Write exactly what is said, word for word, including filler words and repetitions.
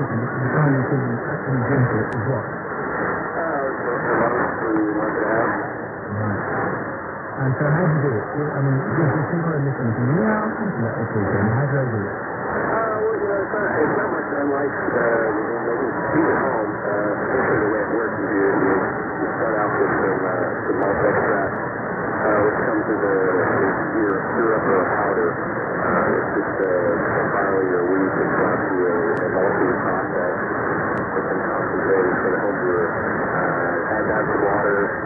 making, the time you can actually drink it is what? Uh, a month to a month and a half. Right. And so how do you do it? I mean, is it simple and listen to me out? Let us all in. How do I do it? Uh, well, you know, it's not, it's not much unlike, uh, making tea at home. Uh, essentially the way it works is you, you, you start out with some, uh, some malt extract, uh, which comes in a, either a syrup or a powder. Uh, it's just, uh, barley or wheat that's gone through a, a malting process. It's been concentrated for the home brewer. Uh, add that to water.